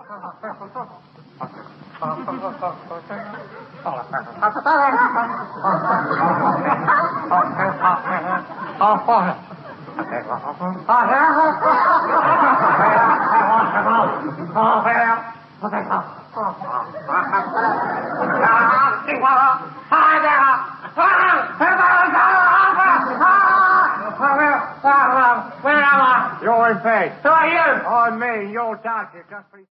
You're in bed. Who are you? I'm me, your doctor. Just